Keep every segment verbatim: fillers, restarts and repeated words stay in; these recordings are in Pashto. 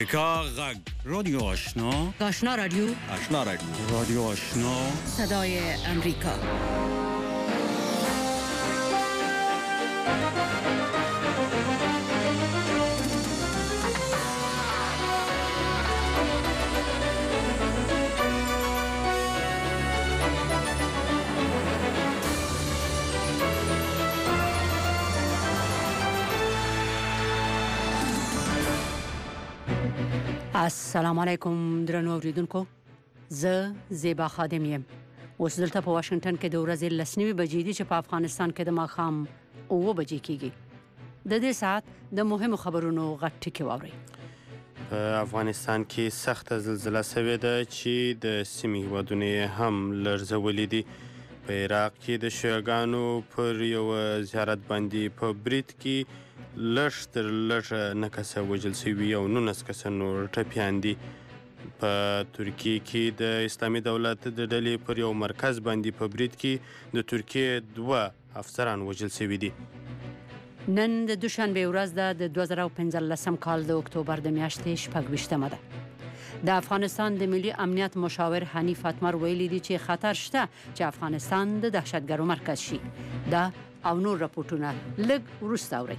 امریکا غږ رادیو آشنا آشنا رادیو آشنا رادیو رادیو آشنا صدای امریکا. السلام علیکم درنو اوریدونکو، زه زیبا خادم یم. اوس دلته په واشنگټن کې د ورځې لس نیمې بجې دي چې په افغانستان کې د ماښام اوه بجې کېږي. د دې ساعت د مهمو خبرونو غټ ټکي واورئ. په افغانستان کې سخته زلزله شوې ده چې د سیمې هیوادونه یې هم لړزولي دي. په عراق کې د شیعهګانو پر یوه زیارت باندې په برید کې لږ تر لږه نه کسه وژل شوي او نولس کسه نور ټپیان دي. په ترکیې کې د اسلامي دولت د ډلې پر یو مرکز باندې په برید کې د ترکیې دوه افسران وژل شوي دي. نن د دوشنبې ورځ ده، د دوه زره پنځلسم کال د اکتوبر د میاشتې شپږ ویشتمه ده. د افغانستان د ملي امنیت مشاور حنیف اتمر ویلي دي چې خطر شته چې افغانستان د دهشتګرو مرکز شي. دا او نور راپورټونه لږ وروسته اورئ.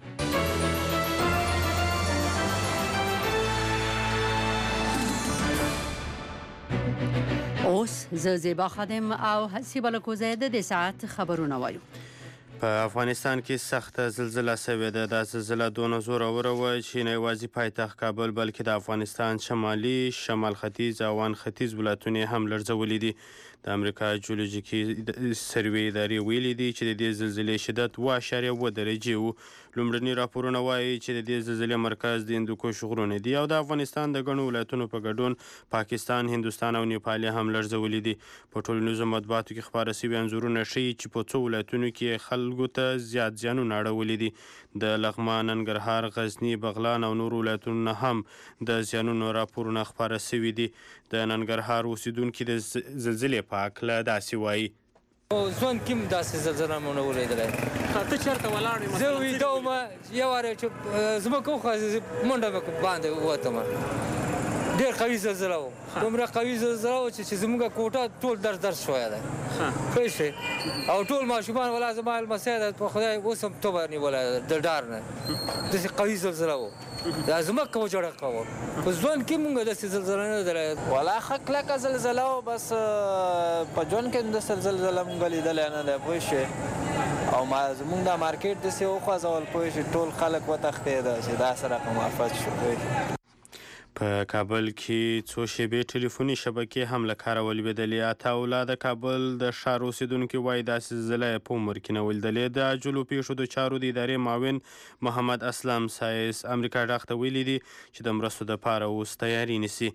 اوس زه زیبا خادم او حسیبه لکوزه د دې ساعت خبرونه وایو. په افغانستان کې سخته زلزله شوې ده. دا زلزله دونه زوروره وه چې نه یوازې پایتخت کابل بلکې د افغانستان شمالي، شمال ختیځ او وان ختیځ ولایتونه هم لړزولي دي. د امریکا جیولوژیکي سروې ادارې ویلي دي چې د دې زلزلې شدت اوه اعشاریه اوه درجې و. لومړني راپورونه وایي چې د دې زلزلې مرکز د هندوکش غرونه دي او د افغانستان د ګڼو ولایتونو په ګډون پاکستان، هندوستان او نیپال هم لړزولي دي. په ټولنیزو مطبوعاتو کې خپاره شوي انځورونه ښیي چې په څو ولایتونو کې خلکو ته زیات زیانونه اړولي دي. د لغمان، ننګرهار، غزني، بغلان او نور ولایتونو هم د زیانونو راپورونه خپاره شوي دي. د ننګرهار اوسیدونکي د زلزلې په هکله داسې وایي. ځوان کې هم داسې زلزله مو نه ولیدلی. ته چېرته ولاړ یې؟ زه ویده وم، یو وارې چې ځمکه وخوځېده منډه مې باندې ووتم. ډېر قوي زلزله و، دومره قوي زلزله و چې زموږ کوټه ټول درز درز شوی دی. پوه شوې؟ او ټول ماشومان ولا زما لمسی ده، په خدای اوس هم توبه نیولی ده د ډار نه. داسې قوي زلزله و، دا ځمکه وجړقه وه. په ژوند کې مونږ داسې زلزله نه ده لیدلې. ولا ښه کلکه زلزله و، بس په ژوند کې هم داسې زلزله مونږ لیدلی نه دی. پوه شوې؟ او ما زمونږ دا مارکېټ داسې وخوځول، پوه شوې، ټول خلک وتښتېده چې داسې رقم آفت شو. پوه شوې؟ په کابل کې څو شیبې ټلیفوني شبکې هم له کاره ولوېدلې. عطاالله د کابل د ښار اوسېدونکي وایي داسې زلزله یې په عمر کې نه ولیدلې. د عاجلو پیښو د چارو د ادارې معاون محمد اسلم سایس امریکا غږ ته ویلي دي چې د مرستو دپاره اوس تیاري نیسي.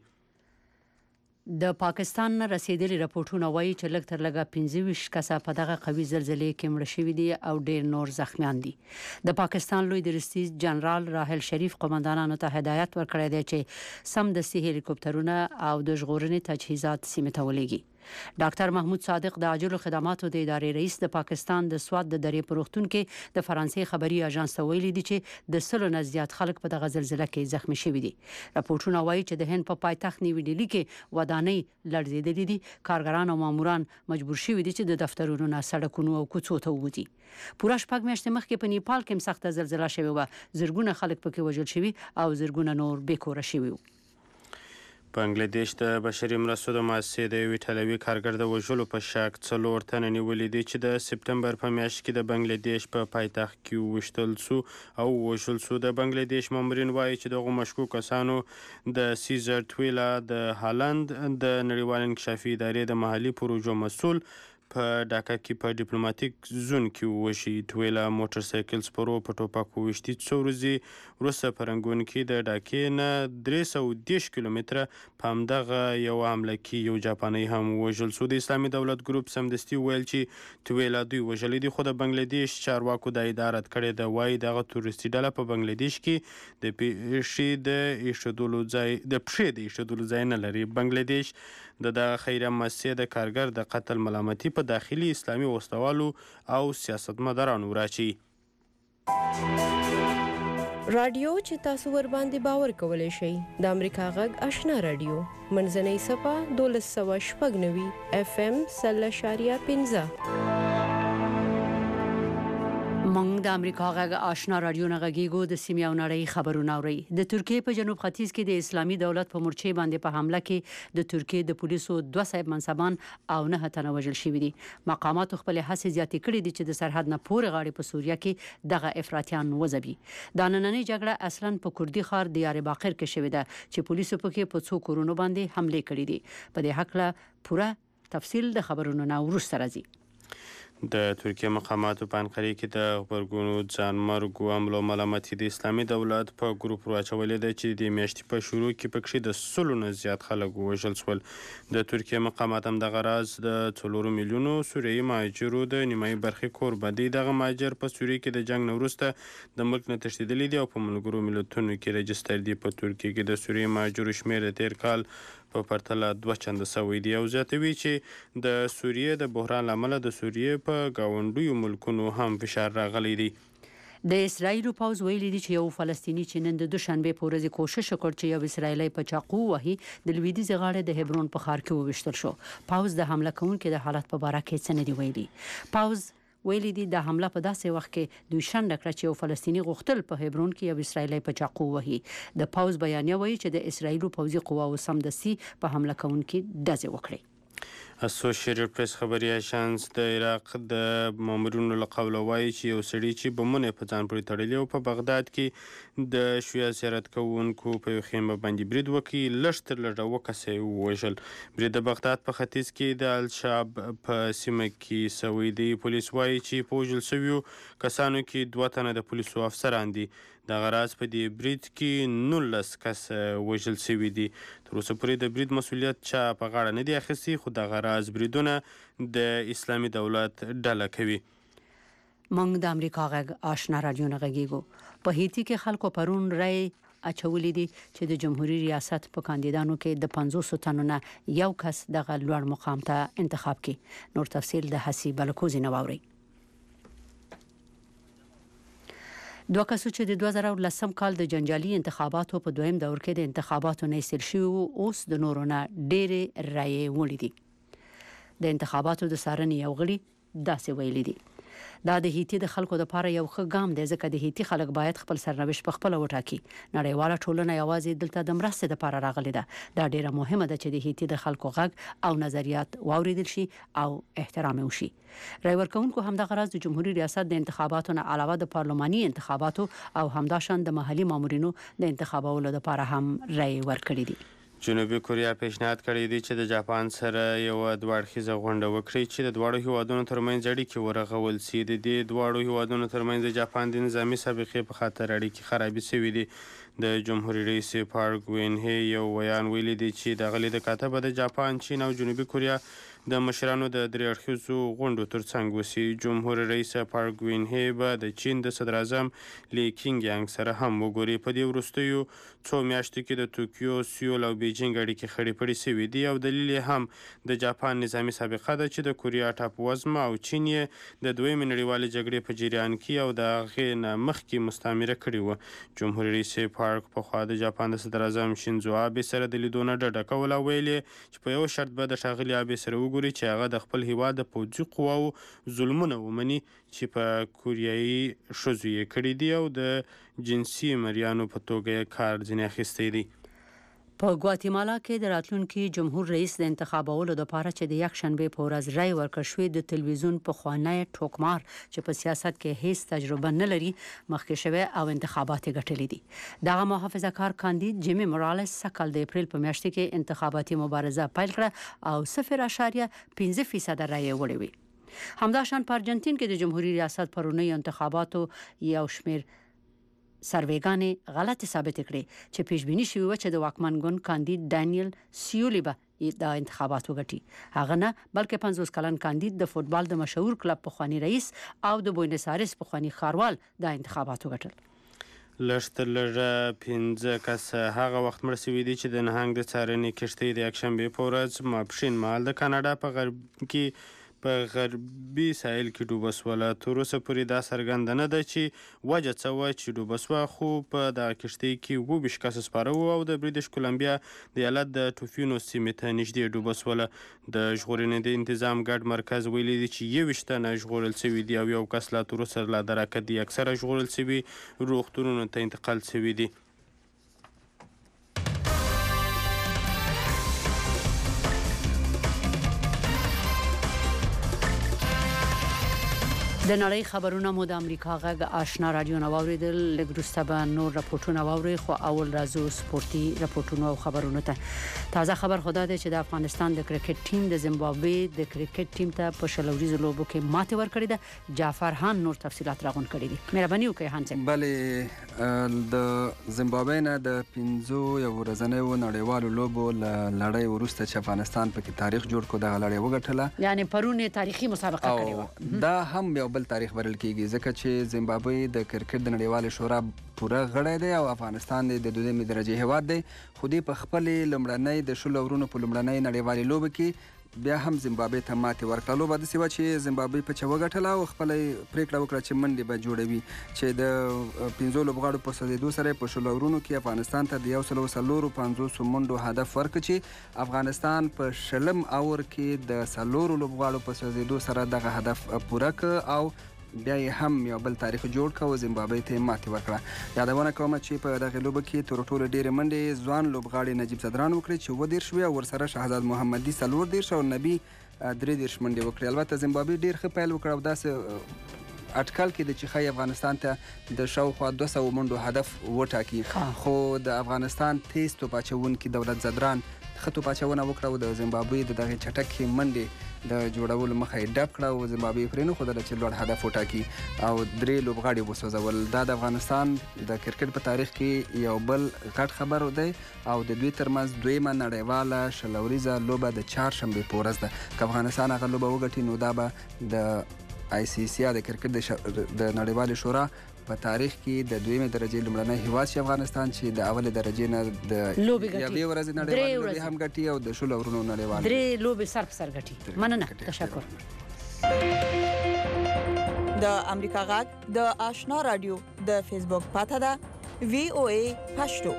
د پاکستان نه رسیدلي راپورټونه وایي چې لږ تر لږه پنځه ویشت کسه په دغه قوي زلزلې کې مړه شوي دي او ډېر نور زخمیان دي. د پاکستان لوی درستیز جنرال راحل شریف قومندانانو ته هدایت ورکړی دی چې سمدستي هلیکوپټرونه او د ژغورنې تجهیزات سیمې ته ولېږي. ډاکټر محمود صادق د عاجلو خدماتو د ادارې رئیس د پاکستان د سوات د درې په روغتون کې د فرانسې خبري اژانس ته ویلي دي چې د سلو نه زیات خلک په دغه زلزله کې زخمي شوي دي. راپورټونه وایي چې د هند په پایتخت نیو ډیلي کې ودانۍ لړزېدلې دي. کارګران او ماموران مجبور شوي دي چې د دفترونو نه سړکونو او کوڅو ته ووځي. پوره شپږ میاشتې مخکې په نیپال کې هم سخته زلزله شوې وه. زرګونه خلک پکې وژل شوي او زرګونه نور بېکوره شوي وو. بنګلادیش د بشري مرستو د مؤسسې د یو ایټالوي کارګر د وژلو په شک څلور تنه نیولي دي چې د سپتمبر په میاشت کې د بنګلادیش په پایتخت کې وویشتل سو او ووژل سو. د بنګلادیش مامورین وایي چې دغو مشکوک کسانو د سیزر تویلا د هالند د نړیوال انکشافي ادارې د محلي پروژو مسؤل په ډاکا کې په ډیپلوماټیک زون کې ووژي. تویلا موټر سایکل سپرو په ټوپک وویشتي. څو ورځې وروسته په رنګون کې د ډاکې نه درې سوه دېرش کیلومتره په همدغه یوه حمله کې یو جاپاني هم ووژل سو. د اسلامي دولت ګروپ سمدستي وویل چې تویلا دوی وژلی دي، خو د بنګلادیش چارواکو دا ادعا رد کړې ده. وایي دغه تورستي ډله په بنګلادیش کې د پښې د ایښودلو ځای د پښې د ایښودلو ځای نه لري. بنګلادیش د دغه خیریه مؤسسې د کارګر د قتل ملامتي په داخلي اسلامي وسلوالو او سیاستمدارانو راچي. رادیو چې تاسو ور باندې باور کولای شئ د امریکا غږ آشنا رادیو منځنۍ صفه دولس سوه شپږ نوي اف ام سل اشاریه پنځه. مونږ د امریکا غږ آشنا رادیو نه غږیږو د سیمې او نړۍ خبرونه اورئ. د ترکیې په جنوب ختیځ کې د اسلامي دولت په مورچې باندې په حمله کې د ترکیې د پولیسو دوه صاحب منصبان او نه تنه وژل شوي دي. مقامات خپل هڅې زیاتې کړې دي چې د سرحد نه پورې غاړې په سوریه کې دغه افراطیان وځبي. دا نننۍ جګړه اصلا په کوردي ښار دیار باقر کې شوې ده چې پولیسو پکې په څو کورونو باندې حمله کړې دي. په دې هکله پوره تفصیل د خبرونو نه وروسته راځي. د ترکیه مقاماتو په انقرې کې د غبرګونو ځانمرګو حملو ملامتي د اسلامي دولت په ګروپ واچولې ده چې د میاشتې په شروع کې پکې د سلو نه زیات خلک ووژل شول. د ترکیه مقامات هم دغه راز د څلورو میلیونو سوریایي مهاجرو د نیمایي برخې کوربه دي. دغه مهاجر په سوریه کې د جنګ نه وروسته د ملک نه تښتېدلي دي او په ملګرو ملتونو کې رجستر دي. په ترکیه کې د سوریایي مهاجرو شمېر د تیر کال په پرتله دوه چنده سوی دی او زیاتوي چې د سوریې د بحران له امله د سوریې په ګاونډیو ملکونو هم فشار راغلی دی. د اسرایل پوز ویلي دي چې یو فلسطینی چې نن د دوشنبه په ورځ کوشش وکړ چې یو اسرایلی په چاقو وهي د لویدیځ غاړه د هبرون په ښار کې وویشتل شو. پوز د حمله کوونکو د حالت په اړه کې څه نه دی ویلي. پوز ویلي دي د حمله په داسې وخت کې دوی شنډه کړه چې یو فلسطینی غوښتل په هبرون کې یو اسرایلی په چاقو وهي. د پوز بیانیه وایي چې د اسرایل پوځي قواو سمدستي په حمله کوونکو ډزې وکړې. اسوسییټډ پریس خبري اژانس د عراق د مامورینو له قوله وایي چې یو سړي چې بمونه په ځان پورې تړلي او په بغداد کې د شیعه زیارت کوونکو په یو خیمه باندې برید وکړي لږ تر لږه اووه کسه یې ووژل. برید د بغداد په ختیځ کې د الشعب په سیمه کې سوی دی. پولیس وایي چې په وژل شویو کسانو کې دوه تنه د پولیسو افسران دي. دغه راز په دې برید کې نولس کسه وژل شوي دي. تر اوسه پورې د برید مسؤلیت چا په غاړه نه دی اخیستی خو دغه راز بریدونه د اسلامي دولت ډله کوي. مونږ د امریکا غږ آشنا رادیو نه غږیږو. په هیتي کې خلکو پرون رای اچولې دي چې د جمهوریت ریاست په کاندیدانو کې د پنځوس تنو نه یو کس دغه لوړ مقام ته انتخاب کړي. نور تفصیل د حسی بلکوزي نه واوري. دوه کسو چې د دوه زره لسم کال د جنجالي انتخاباتو په دویم دور کې د انتخاباتو نه ایستل شوي اوس د نورو نه ډېرې رایې وړي دي. د انتخاباتو د څارنې یو غړي داسې ویلي دي دا د هیتي د خلکو لپاره یو ښه ګام دی ځکه د هیتي خلک باید خپل سرنوشت په خپل وټاکي. نړیواله ټولنه یوازې دلته د مرستې لپاره راغلې ده. دا ډیره مهمه ده چې د هیتي د خلکو غږ او نظریات واوریدل شي او احترام وشي. رای ورکوونکو همدغه راز د جمهوریت ریاست د انتخاباتو نه علاوه د پارلماني انتخاباتو او همداشان د محلي مامورینو د انتخابولو لپاره هم رای ورکړي دي. جنوبي کوریا پیشنهاد کړی دی چې د جاپان سره یو دوه اړخیزه غونډه وکړي چې د دواړو هیوادونو ترمنځ اړیکې ورغول سي. د دې دواړو هیوادونو ترمنځ د جاپان د نظامي سابقې په خاطر اړیکې خرابې شوي دي. د جمهوریت رئیس پارک وین هی یو بیان ویلي دی چې دغه لید کاتبه د جاپان، چین او جنوبي کوریا د مشرانو د درې اړخیزو غونډو ترڅنګ وسی. جمهوریت رئیس پارک وین هی به د چین د صدر اعظم لی کینګ یانګ سره هم وګوري. په دې وروستیو څو میاشتو کې د توکیو، سیول او بیجینګ اړیکې خړې پړې شوي دي او دلیل یې هم د جاپان نظامي سابقه ده چې د کوریا ټاپووزمه او چین یې د دویمې نړیوالې جګړې په جریان کې او د هغې نه مخکې مستعمره کړې وه. جمهوریت رئیس پارک پخوا د جاپان د صدر اعظم شینزو آبې سره د لیدو نه ډډه کوله او ویل یې چې په یو شرط به د ښاغلي آبې سره وګوري چې هغه د خپل هیواد د پوځي قواو ظلمونه ومني چې په کوریایي ښځو یې کړي دي او د جنسي مریانو په توګه یې کار ځینې اخیستی دی. په ګواتیمالا کې د راتلونکي جمهور رئیس د انتخابولو لپاره چې د یک شنبه په ورځ رای ورکړ شوی د تلویزیون په خوانی ټوکمار چې په سیاست کې هیڅ تجربه نه لري مخکې شوی او انتخابات ګټلې دي. دغه محافظه کار کاندید جیمی مورالس سکل د اپریل په میاشت کې انتخاباتي مبارزه پیل کړه او صفر اشاریه پنځه فیصد رای وړي وي. همداشان په ارجنټین کې د جمهوریت ریاست پرونی انتخاباتو یو شمیر سروېګانې غلطه ثابت کړې چې پیشبینی شوی و چې د واکمن ګوند کاندید دانیل سیولی به د انتخابات وګټي. هغه نه بلکې پنځوس کلن کاندید د فوتبال د مشهور کلب پخوانی رئیس او د بوینس آیرس پخوانی ښاروال د انتخابات وګټل. لږ تر لږه پنځه کسه هغه وخت مړه شوي دي چې د نهنګ د څارنې کښتۍ د یکشنبې په ورځ ماپښین مهال د کاناډا په غرب کې په غربي ساحل کې ډوبه سوله. تر اوسه پورې دا څرګنده نه ده چې وجه څه وه چې ډوبه سوه، خو په دغه کښتۍ کې اووه ویشت کسه سپاره وو او د بریټیش کولمبیا د ایالت د ټوفینو سیمې ته نږدې ډوبه سوله. د ژغورنې د انتظام ګډ مرکز ویلي دي چې یو ویشت تنه ژغورل سوي دي او یو کس لا تر اوسه لا درکه دي. اکثره ژغورل سوي روغتونونو ته انتقال سوي دي. د نړۍ خبرونه مو د امریکا غږ آشنا رادیو نو اوریدل. لږ وروسته به نور راپورټونه واورئ، خو اول راځو سپورتي راپورټونو او خبرونو ته. تازه خبر خدا دی چې د افغانستان د کرکټ ټیم د زیمبابوې د کرکټ ټیم ته په شل ورځو لوبو کې ماتې ورکړې ده. جعفر خان نور تفصيلات راغون کړي دي. مهرباني وکړئ هان صاحب. بله، د زیمبابوې نه د پنځو یو ورځنیو نړیوالو لوبو لړۍ وروسته چې افغانستان پکې تاریخ جوړ کړ، دغه لړۍ وګټله. یعنی پرونه تاریخي مسابقه کړې و. دا هم یو بل تاریخ بلل کیږي ځکه چې زیمبابوې د کرکټ د نړیوال شورا پوره غړی دی او افغانستان د دویمې درجې هیواد دی، خو دوی په خپلې لومړنۍ د شلو اورونو په لومړنۍ نړیوالې لوبه کې بیا هم زیمبابوې ته ماتې ورکړه. لوبه داسې وه چې زیمبابوې په چا وګټله او خپله پرېکړه وکړه چې منډې به جوړوي، چې د پنځو لوبغاړو په سوځېدو سره په شلو اورونو کې افغانستان ته د یو سلو څلورو پنځوسو منډو هدف ورکړ، چې افغانستان په شلم اور کې د څلورو لوبغاړو په سوځېدو سره دغه هدف پوره کړ او بیا یې هم یو بل تاریخ جوړ کړ او زیمبابوې ته یې ماتې ورکړه. یادونه کوم چې په دغه لوبه کې تر ټولو ډېرې منډې ځوان لوبغاړي نجیب صدران وکړې چې اووه دېرش وې او ورسره شهزاد محمدي څلور دېرش او نبي درې دېرش منډې وکړې. البته زیمبابوې ډېر ښه پیل وکړ او داسې اټکل کېده چې ښایي افغانستان ته د شاوخوا دوه سوو منډو هدف وټاکي، خو د افغانستان تیز توپ اچوونکي دولت زدران ښه توپ اچونه وکړه او د زیمبابوې د دغې چټکې منډې د جوړولو مخه یې ډب کړه او زیمبابوې پرې نه ښودله چې لوړ هدف وټاکي او درې لوبغاړي وسوځول. دا د افغانستان د کرکټ په تاریخ کې یو بل غټ خبر دی او د دوی ترمنځ دویمه نړیواله شل اوريزه لوبه د چهارشنبې په ورځ ده. که افغانستان هغه لوبه وګټي نو دا به د آی سی سی د کرکټ د نړیوالې شورا په تاریخ کې د دویمې درجې لومړنی هیواد چې افغانستان چې د اولې درجې نه د یوې ورځې نړیوالې لوبې هم ګټي او د شلو اورونو نړیوالې درې لوبې سر په سر ګټي. مننه، تشکر. د امریکا غږ د آشنا رادیو د فیسبوک پاته ده وی او ای پښتو.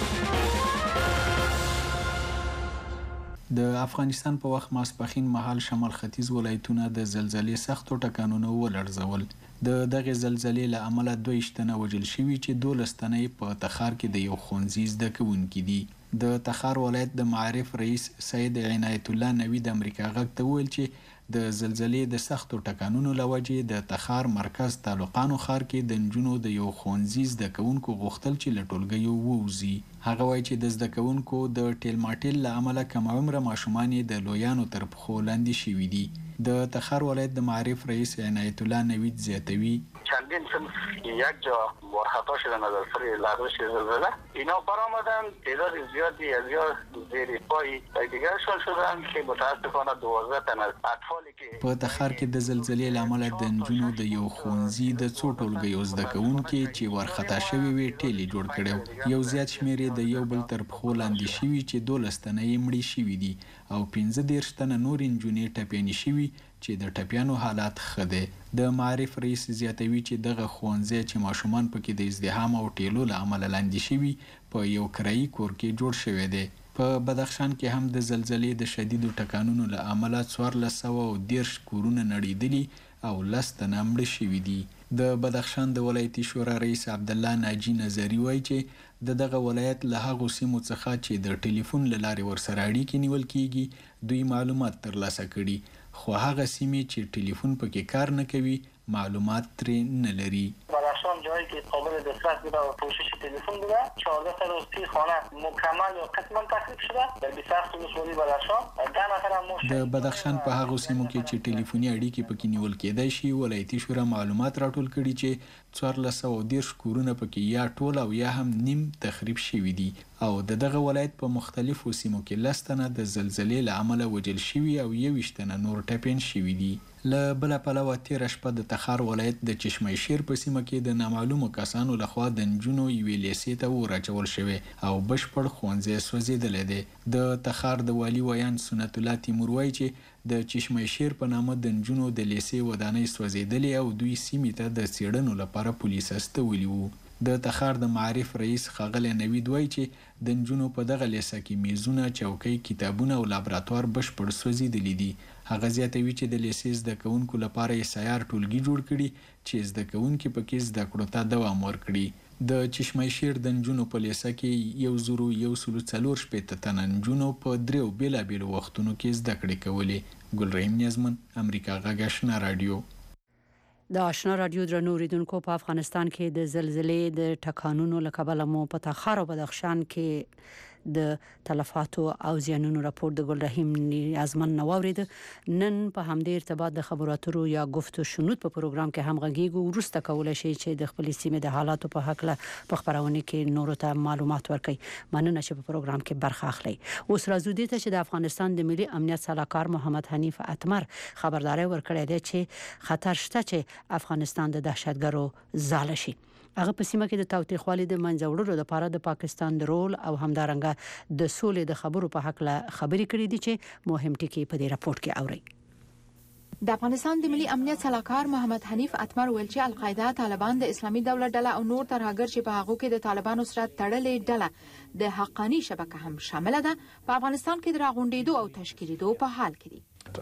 د افغانستان په وخت ماسپښین مهال شمال ختیځ ولایتونه د زلزلې سختو ټکانونو ولړزول. د دغه زلزلې له امله دوه ویشت تنه وژل شوي چې دولس تنه په تخار کې د یو ښوونځي زده کوونکي دي. د تخار ولایت د معارف رئیس سید عنایت الله نوی د امریکا غږ ته وویل چې د زلزلې د سختو ټکانونو له وجې د تخار مرکز تعلقانو ښار کې د نجونو د یو ښوونځي زده کوونکو غوښتل چې له ټولګیو ووځي. هغه وایي چې د زده کوونکو د ټیلماټیل له امله کم عمره ماشومان یې د لویانو تر پښو لاندې شوي دي. د تخار ولایت د معارف رئیس عنایت الله نوید زیاتوی چندین صنف یک جا مرخطا شدن از اثر لغزش زلزله، اینا برآمدن تعداد زیادی از یا زیر پای دیگرشان شدن که متاسفانه دوازده تن از اطفالی که په تخار کې د زلزلې له امله د نجونو د یو ښوونځي د څو ټولګیو زده کوونکي چې ورخطا شوي وي ټیلې جوړ کړی، یو زیات شمېر یې د یو بل تر پښو لاندې شوي چې دولس تنه یې مړي شوي دي او پنځه دېرش تنه نور نجونې ټپیانې شوي چې د ټپیانو حالات ښه دی. د معارف رئیس زیاتوي چې دغه ښوونځی چې ماشومان پکې د ازدحام او ټیلو له امله لاندې شوي په یو کرایي کور کې جوړ شوی دی. په بدخشان کې هم د زلزلې د شدیدو ټکانونو له امله څوارلس سوه او دېرش کورونه نړېدلي او لس تنه مړه شوي دي. د بدخشان د ولایتي شورا رئیس عبدالله ناجي نظري وایي چې د دغه ولایت له هغو سیمو څخه چې د ټلیفون له لارې ورسره اړیکې نیول کیږي دوی معلومات ترلاسه کړي، خو هغه سیمې چې ټلیفون پکې کار نه کوي معلومات ترې نه لري. بدخشان جایی که قابل دسترس بوده و پوشش تلفن بوده، چهارده صد و سی خانه مکمل یا قسما تخریب شده در بیست و هفت ولسوالی بدخشان. ده نفر هم د بدخشان په هغو سیمو کې چې ټلیفوني اړیکې پکې نیول کېدای شي ولایتي شورا معلومات راټول کړي چې څوارلس سوه او دېرش کورونه پکې یا ټول او یا هم نیم تخریب شوي دي او د دغه ولایت په مختلفو سیمو کې لس تنه د زلزلې له امله وژل شوي او یو ویشت تنه نور ټپیان شوي دي. له بله پلوه تېره شپه د تخار ولایت د چشمه شیر په سیمه کې د نامعلومو کسانو لخوا د نجونو یوې لیسې ته اور اچول شوی او بشپړ ښوونځی سوځېدلی دی. د تخار د والي ویان سنت الله تیمور وایي چې د چشمه شیر په نامه د نجونو د لیسې ودانۍ سوځېدلې او دوی سیمې ته د څېړنو لپاره پولیس استولي وو. د تخار د معارف رئیس ښاغلی نوید وایي چې د نجونو په دغه لیسه کې میزونه، چوکۍ، کتابونه او لابراتوار بشپړ سوځېدلي دي. هغه زیاتوي چې د لیسې زده کوونکو لپاره یې سیار ټولګي جوړ کړي چې زده کوونکي پکې زده کړو ته دوام ورکړي. د چشمه شیر د نجونو په لیسه کې یو زرو یو سلو څلور شپېته تنه نجونو په دریو بېلابېلو وختونو کې زده کړې کولې. ګلرحیم نیازمن، امریکا غږ آشنا راډیو. د آشنا راډیو درنو اوریدونکو، په افغانستان کې د زلزلې د ټکانونو له کبله مو په تخار او بدخشان کې د تلفاتو او زیانونو راپور د ګلرحیم نیازمن نو اورید. نن په همدې ارتباط د خبرو اترو یا گفتو شنود په پروګرام کې هم غږیږو. وروسته کولای شي چې د خپل سیمې د حالاتو په حق له په خبرونه کې نورو ته معلومات ورکړي. مننه چې په پروګرام کې برخه اخلي. اوس راځو دې ته چې د افغانستان د ملي امنیت سلاکار محمد حنیف اتمر خبرداري ورکړې ده چې خطر شته چې افغانستان د دهشتګرو ځاله شي. هغه په سیمه کې د تاوتریخوالي د منځه وړلو لپاره د پاکستان د رول او همدارنګه د سولې د خبرو په حق له خبرې کړې دي چې مهم ټکي په دې راپورټ کې اوري. د افغانستان د ملي امنیت سلاکار محمد حنیف اتمر ویل چې القاعده، طالبان، د اسلامي دولت ډله او نور ترهګر چې په هغه کې د طالبانو سره تړلې ډله د حقانی شبکه هم شامل ده، په افغانستان کې د راغونډېدو او تشکیلېدو په حال کې دي.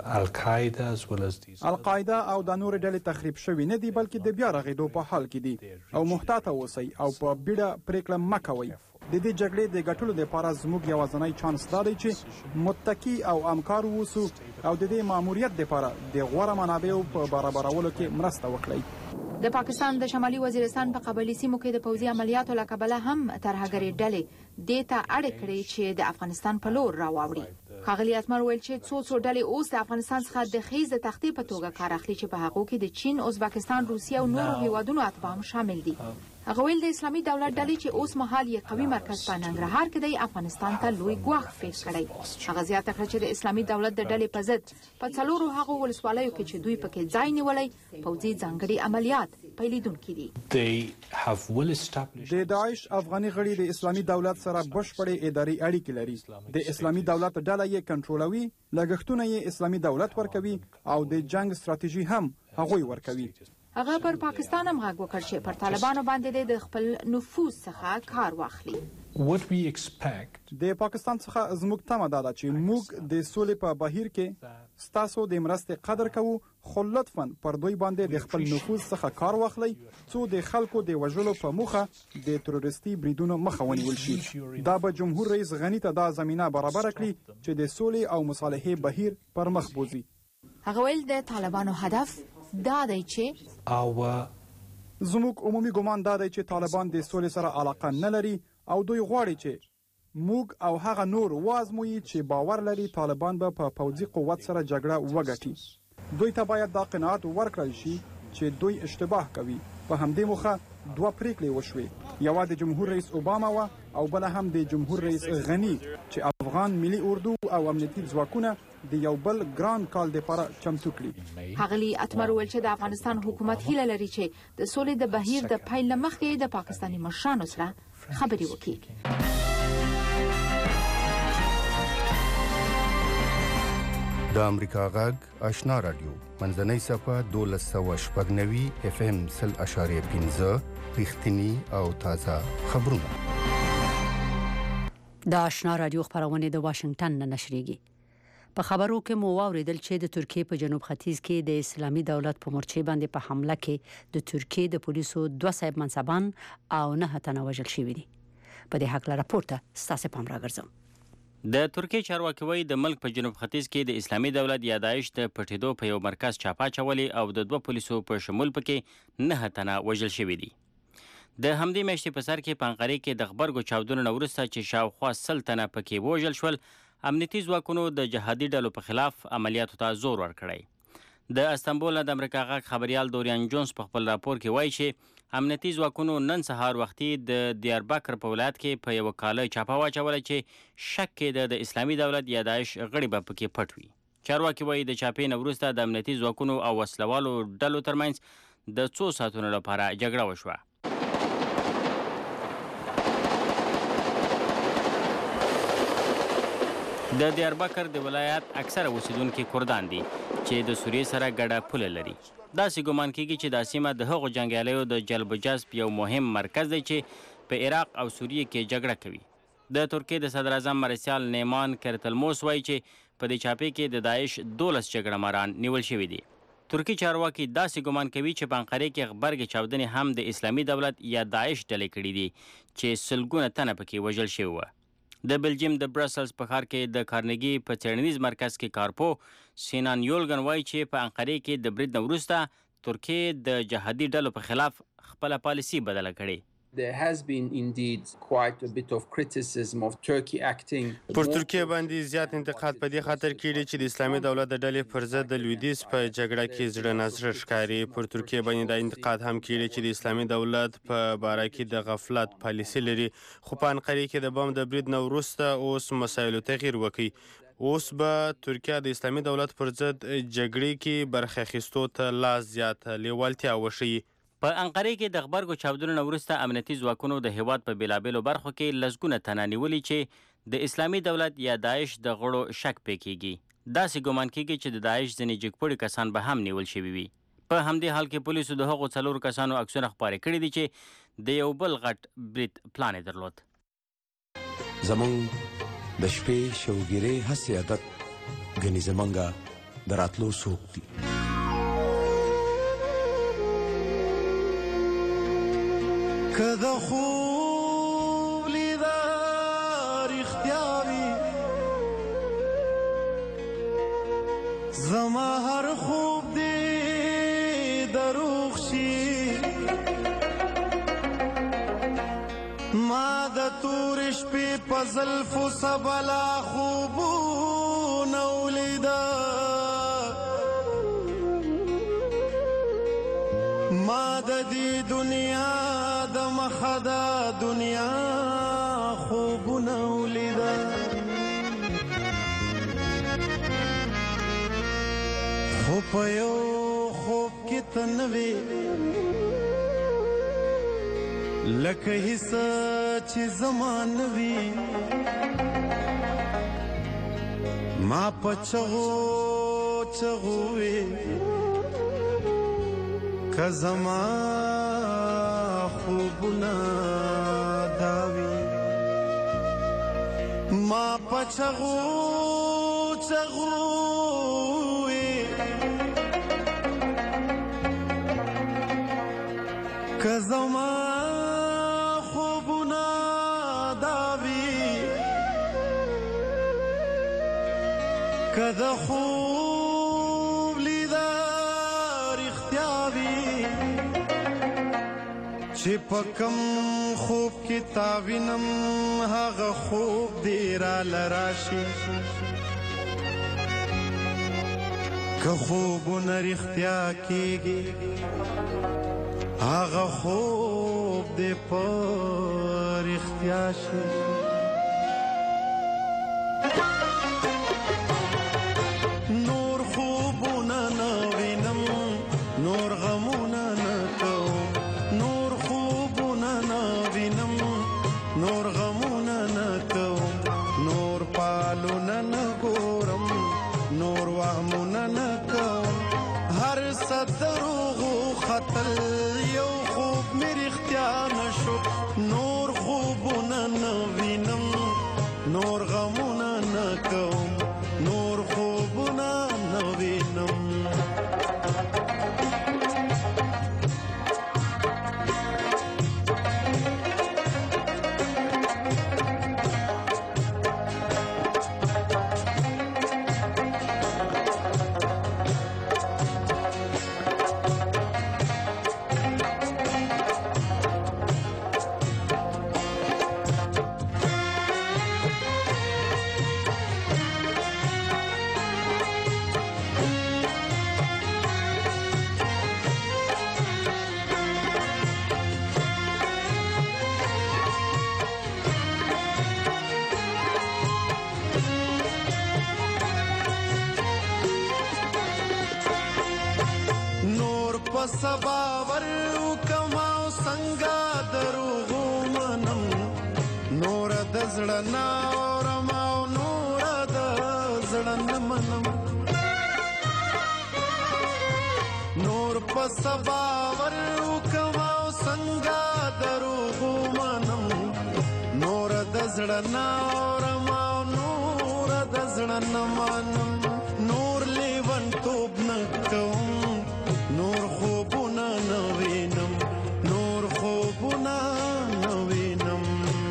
القاعده او د نور ډلې تخریب شوی نه دي، بلکې د بیا رغېدو په حال کې دي او محتاط اوسئ او په بیړه پریکړه مکوئ. د دې جګړې د ګټلو لپاره زموږ یوازینی چانس دا دی چې متکی او همکار اوسو او د دې ماموریت لپاره د غوره منابعو په برابرولو کې مرسته وکړئ. د پاکستان د شمالي وزیرستان په قبایلي سیمو کې د پوځي عملیاتو له کبله هم ترهګرې ډلې دې ته اړ کړې چې د افغانستان په لور راواوړي. ښاغلي اتمر ویل چې څو څو ډلې اوس د افغانستان څخه د خیز د تختې په توګه کار اخلي چې په هغو کې د چین، ازبکستان، روسیه او نورو هیوادونو اتباع هم شامل دي. هغه ویل د اسلامي دولت ډلې چې اوس مهال یې قوي مرکز په ننګرهار کې دی، افغانستان ته لوی ګواښ پیښ کړی. هغه زیاته کړه چې د اسلامي دولت د ډلې په ضد په څلورو هغو ولسوالیو کې چې دوی پکې ځای نیولی پوځي ځانګړي عملیات پیلیدونکي دي. د داعش افغاني غړي د اسلامي دولت سره بشپړې اداري اړیکې لري. د اسلامي دولت ډله یې کنټرولوي، لګښتونه یې اسلامي دولت ورکوي او د جنگ ستراتیژي هم هغوی ورکوي. هغه پر پاکستان هم غږ وکړ چې پر طالبانو باندې د خپل نفوذ څخه کار واخلي. د پاکستان څخه زموږ تمه دا ده چې موږ د سولې په بهیر کې ستاسو د مرستې قدر کوو، خو لطفاً پر دوی باندې د خپل نفوذ څخه کار واخلئ څو د خلکو د وژلو په موخه د تروریستي بریدونو مخه ونیول شي. دا به جمهور رئیس غني ته دا زمینه برابر کړي چې د سولې او مصالحې بهیر پر مخ بوزي. هغه ویل د طالبانو هدف دا دی چې او زموږ عمومي ګمان دا دی چې طالبان د سولې سره علاقه نه لري او دوی غواړي چې موږ او هغه نور وازموي چې باور لري طالبان به په پوځي قوت سره جګړه وګټي. دوی ته باید دا قناعت ورکړل شي چې دوی اشتباه کوي. په همدې موخه دوه پریکړې وشوې، یوه د جمهور رئیس اوباما وه او بله هم د جمهور رئیس غني چې افغان ملي اردو او امنیتي ځواکونه د یو بل ګران کال لپاره چمتو کړي. ښاغلي اتمر ویل چې د افغانستان حکومت هیله لري چې د سولې د بهیر د پیل مخکې د پاکستاني مشرانو سره خبرې وکړي. د امریکا غږ آشنا رادیو منځنۍ صفه دولس سوه شپږ نوي اف ام سل اشاریه پنځه رښتینی او تازه خبرونه. د آشنا رادیو خبرونه د واشنگټن نه نشریږي. په خبرو کې مو واوریدل چې د ترکیې په جنوب ختیځ کې د اسلامي دولت په مورچې باندې په حمله کې د ترکیې د پولیسو دوه صاحب منصبان او نه تنه وژل شوي دي. په دې حق له راپورته ستاسو پام راګرځم. د ترکیې چارواکي وایي د ملک په جنوب ختیځ کې د اسلامي دولت یا داعش د پټېدو په یو مرکز چاپا چولې او د دوه پولیسو په شمول پکې نه تنه وژل شوي دي. د همدې میاشتې په سر کې په انقرې کې د غبرګو چاودنو نه وروسته چې شاوخوا سل تنه پکې ووژل شول، امنیتي ځواکونو د جهادي ډلو په خلاف عملیاتو ته زور ورکړی. د استانبول نه د امریکا غږ خبریال دوریان جونز په خپل راپور کې وایي چې امنیتي ځواکونو نن سهار وختي د دیاربکر په ولایت کې په یو کاله چاپه واچوله چې شک کېده د اسلامي دولت یا داعش غړي به پکې پټ وي. چارواکي وایي د چاپې نه وروسته د امنیتي ځواکونو او وسلوالو ډلو ترمنځ د څو ساعتونو لپاره جګړه وشوه. د دیاربکر د ولایت اکثره اوسیدونکي کردان دي چې د سوریې سره ګډه پوله لري. داسې ګمان کیږي چې دا سیمه د هغو جنګیالیو د جلب و جذب یو مهم مرکز دی چې په عراق او سوریې کې جګړه کوي. د ترکیې د صدر اعظم مرسیال نیمان کرتلموس وایي چې په دې چاپې کې د داعش دولس جګړه ماران نیول شوي دي. ترکی چارواکي داسې ګمان کوي چې په انقرې کې غبرګې چاودنې هم د اسلامي دولت یا داعش ډلې کړي دي چې سلګونه تنه پکې وژل شوي وه. د بلجیم د برسلز په ښار کې د کارنګي په څېړنیز مرکز کې کارپو سینان یولګن وایي چې په انقرې کې د برید نه وروسته ترکیې د جهادي ډلو په خلاف خپله پالیسي بدله کړې. There has been indeed quite a bit of criticism of Turkey acting. پر ترکیه باندې زیات انتقاد په دې خاطر کېږي چې د اسلامي دولت د ډلې پر ضد د لویدیځ په جګړه کې زړه نازړه ښکاري. پر ترکیه باندې دا انتقاد هم کېږي چې د اسلامي دولت په باره کې د غفلت پالیسي لري، خو په انقرې کې د بم د برید نه وروسته اوس مسایلو تغییر وکړي. اوس به ترکیه د اسلامي دولت پر ضد جګړې کې برخه اخیستو ته لا زیاته لیوالتیا وښیي. په انقرې کې د غبرګو چاودنو نه وروسته امنیتي ځواکونو د هیواد په بېلابېلو برخو کې لسګونه تنه نیولي چې د اسلامي دولت یا داعش د غړو شک پې کېږي. داسې ګمان کېږي چې د داعش ځینې جګپوړي کسان به هم نیول شوي وي. په همدې حال کې پولیسو د هغو څلورو کسانو عکسونه خپاره کړي دي چې د یو بل غټ برید پلان یې درلود. زمونږ د شپې شوګیرې هسې عادت ګنې زمونږه د راتلو څوک دي. که د خوب لیده رښتیا وي زما هر خوب دې دروغ شي. ما د تورې شپې په زلفو سبلا خوبونه ولیده، ما د دې دنیا د مخه د دنیا خوبونه ولیده. خو په یو خوب کې ته نه وې لکه هیڅ چې زما نه وي. ما په چغو چغو وې که زما خوبونه داوي. ما په چغو چغو وې که زما خوبونه داوي. که د خوب لیده رښتیا وي چې په کم خوب کې تا وینم هغه خوب دې راله راشي. که خوبونه رښتیا کېږي هغه خوب دې په رښتیا شي. نور خوبونه نه وینم نور غمونه نه کوم، نور خوبونه نه وینم نور غمونه نه کوم، نور پالونه نه ګورم نور وهمونه نه کوم. هر څه دروغو خطل یو خوب مې رښتیا نشو. نور خوبونه نه وینم نور غمونه نه کوم، نور خوبونه نه وینم. سبا ور وکما څنګه دروغو منم نور د زړه نه اورم او نور د زړه نه منم نور په سبا ور وکما څنګه دروغو منم نور د زړه نه اورم او نور د زړه نه منم نور لیون توب نه کوم نور خوبونه نه وینم نور خوبونه نه وینم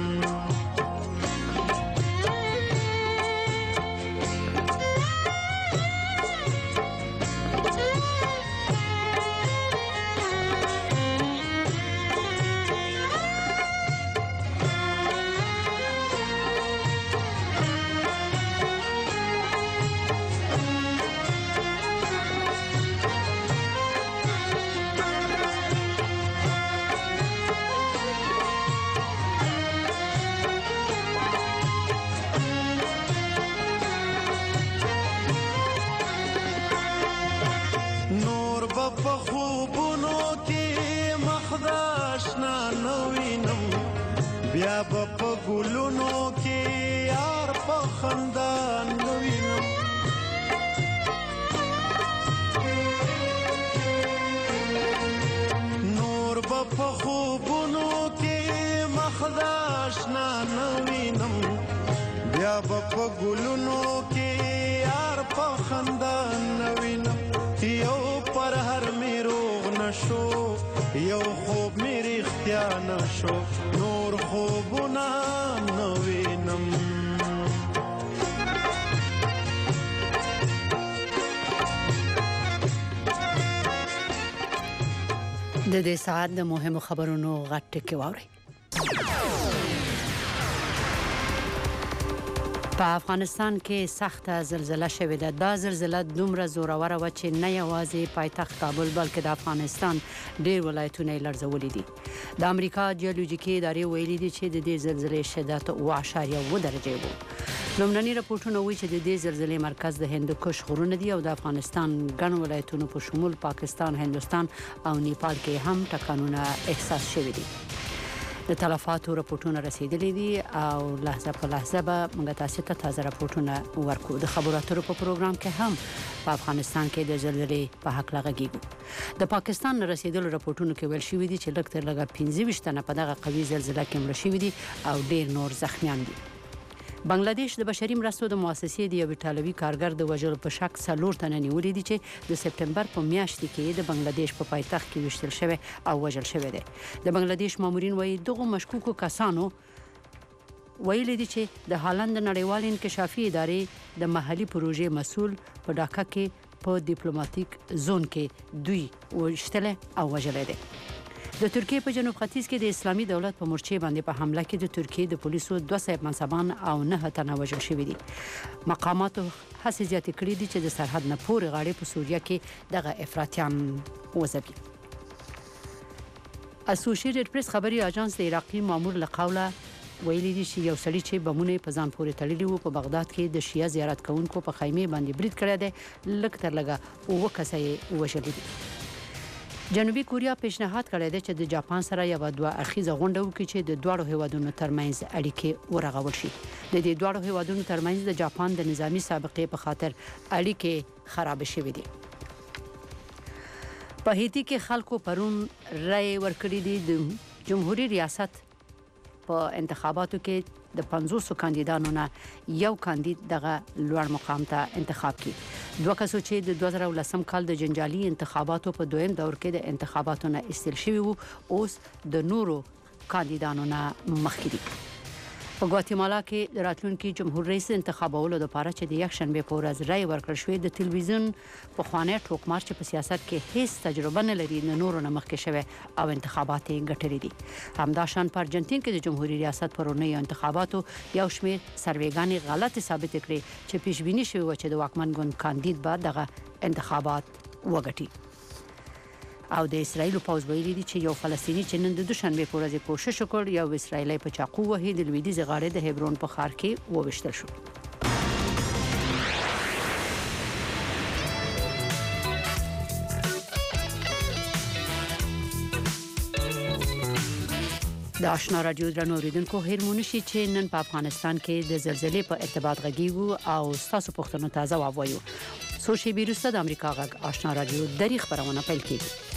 په خوبونو کې مخداشنا نه وینم بیا به په ګلونو کې یار په خندا نه وینم نور به په خوبونو کې مخداشنا نه وینم بیا به په ګلونو کې یار په خندا نه وینم یو پر هر می روغ نشو یو خوب می رښتیا نشو نور خوبونه نه وینم د دې ساعت د مهمو خبرونو غټ ټکی واوري په افغانستان کې سخت زلزلہ شوې ده دا زلزلہ دومره زوروره و چې نه یوازې پایتخت کابل بلکې د افغانستان ډېر ولایتونه لړزولي دي د امریکا جیولوجیکي ادارې ویلي دي چې د دې زلزلې شدت اوه اعشاریه اوه درجې وو لومړني راپورټونه وایي چې د دې زلزلې مرکز د هندوکش غرونه دي او د افغانستان ګڼ ولایتونو په شمول پاکستان هندوستان او نیپال کې هم ټکانونه احساس شوي دي د تلفاتو راپورټونه رسیدلي دي او لحظه په لحظه به موږ تاسو ته تازه راپورټونه ورکو د خبرو اترو په پروګرام کې هم په افغانستان کې د زلزلې په حق لغږیږو د پاکستان رسیدلو راپورټونو کې ویل شوی دي چې لږ تر لږه پنځه ویشت تنه په دغه قوي زلزلہ کې مړه شوي دي او ډېر نور زخمیان دي بنگلاديش د بشري مرستو د مؤسسې د یو ایټالوي کارګر د وژلو په شک څلور تنه نیولې دي چې د سپټمبر په میاشت کې د بنگلاديش په پایتخت کې وشتل شوی او وژل شوی دی د بنگلاديش مامورین وایي دغه مشکوکو کسانو ویل دي چې د هالند نړیوال انکشافي ادارې د محلي پروژې مسول په ډاکا کې په ډیپلوماټیک زون کې دوی وشتل او وژل دي د ترکیه په جنوب ختیځ کې د اسلامي دولت په مورچې باندې په حمله کې د ترکیه د پولیسو دوه سوه منصبان او نه تنه وژل شوي دي مقاماتو هڅې زیاتې کړې دي چې د سرحد نه پورې غاړې په سوریه کې دغه افراطیان وځپي اسوسییټډ پریس خبري اژانس د عراقي مامور له قوله ویلي دي چې یو سړی چې بمونه په ځان پورې تړلی وو په بغداد کې د شیعه زیارت کوونکو په خیمه باندې برید کړی دی لږ تر لږه اووه کسه یې وژلي دي جنوبي کوریا پیشنهاد کړی دی چې د جاپان سره یو دوه اخیزه غونډه وکړي چې د دوه هیوادونو ترمنځ اړیکې ورغول شي د دې دوه هیوادونو ترمنځ د جاپان د نظامی سابقې په خاطر اړیکې خراب شوې دي په هیتی کې خلکو پرون رائے ورکړي دي د جمهوریت ریاست په انتخاباتو کې د پنځوس کاندیدانو نه یو کاندید دغه لوړ مقام ته انتخاب کړي دوه کسو چې د دوه زره ولسم کال د جنجالي انتخاباتو په دویم دور کې د انتخاباتو نه استل شوی وو اوس د نورو کاندیدانو نه مخکې دي په ګواتیمالا کې د راتلونکي جمهور رئیس انتخابولو لپاره چې د یک شنبه په ورځ رائے ورکړل شوې د تلویزیون په خوانې ټوکمار چې په سیاست کې هیڅ تجربه نه لري نه نور نه مخکې شوی او انتخابات یې ګټلې دي همداشان په ارجنټین کې د جمهوریت ریاست پرونی انتخاباتو یو شمېر سروېګانې غلط ثابت کړي چې پیشبینی شوی و چې د واکمن ګوند کاندید به دغه انتخابات وګټي او د اسرایل پوز ویلي دي چې یو فلسطینی چې نن د دوشنبه په ورځ کوشش وکړ یو اسرایلی په چاقو وهي د لویدیځ غاړې د هبرون په ښار کې وویشتل شو د آشنا رادیو درنو اوریدونکو هرمون شي چې نن په افغانستان کې د زلزلې په ارتباط غږیږو او تاسو پوښتنو ته ځواب وایو. سوشي بیرسته د امریکا غږ آشنا رادیو دری خبرونه پیل کیږي.